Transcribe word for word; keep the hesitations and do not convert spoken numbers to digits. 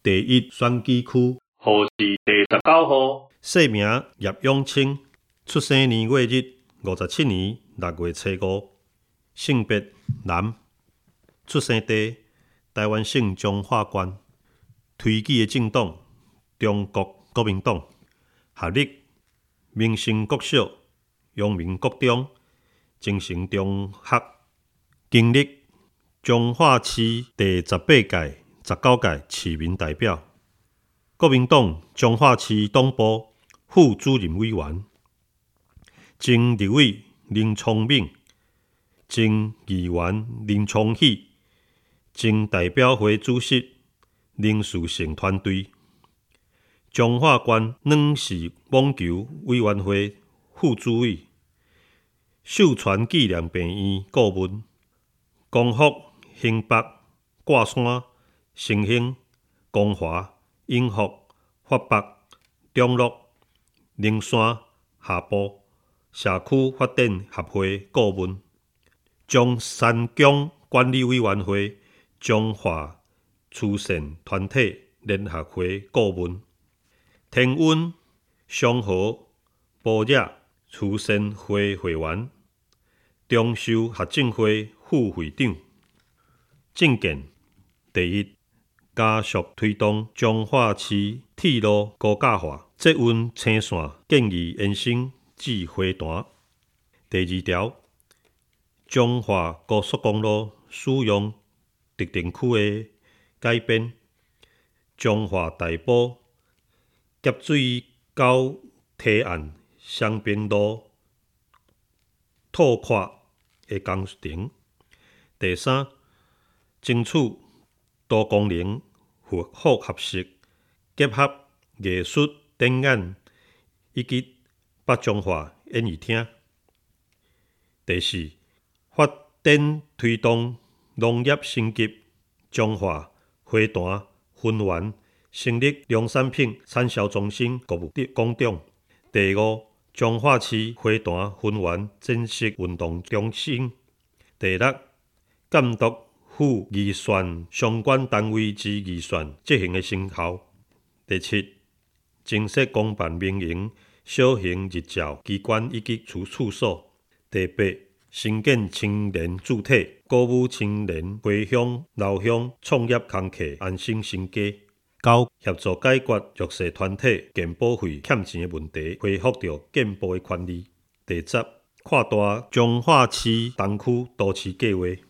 第一选举区， 户是第十九号， 姓名叶永清，出生年月日五十七年六月初五，性别男，出生地台湾省彰化县，推举的政党中国国民党，学历明星国小、阳明国中、精诚中学，经历彰化市第十八届、十九届市民代表。国民党彰化市党部副主任委员，前立委林聪敏，前议员林聪喜，前代表会主席林树成团队，彰化县软式网球委员会副主委，秀传纪念病院顾问，光复、兴北、挂山、成兴、光华、永福、发北、中路、灵山、下埔社区发展协会顾问，中山江管理委员会彰化慈善团体联合会顾问，天温、双河、埔野慈善会会员，中寿学政会副会长。政见第一，加速推动彰化市铁路高架化，捷运青线建议延伸至花坛。第二条，彰化高速公路使用特定区的改变，彰化大埔接水到堤岸双滨路拓宽的工程。第三，争取多功能复复合式，结合艺术展演以及北彰化演艺厅。第四，发展推动农业升级，彰化花坛分园成立农产品产销中心服务工厂。第五，彰化市花坛分园正式运动中心。第六，监督府预算相关单位之预算执行的成效。第七，增设公办民营小型日照机关以及处处所。第八，新建青年主体，鼓舞青年回乡老乡创业工课安心生计。九，协助解决弱势团体健保费欠钱的问题，恢复到健保的权利。第十，扩大彰化市东区都市计划。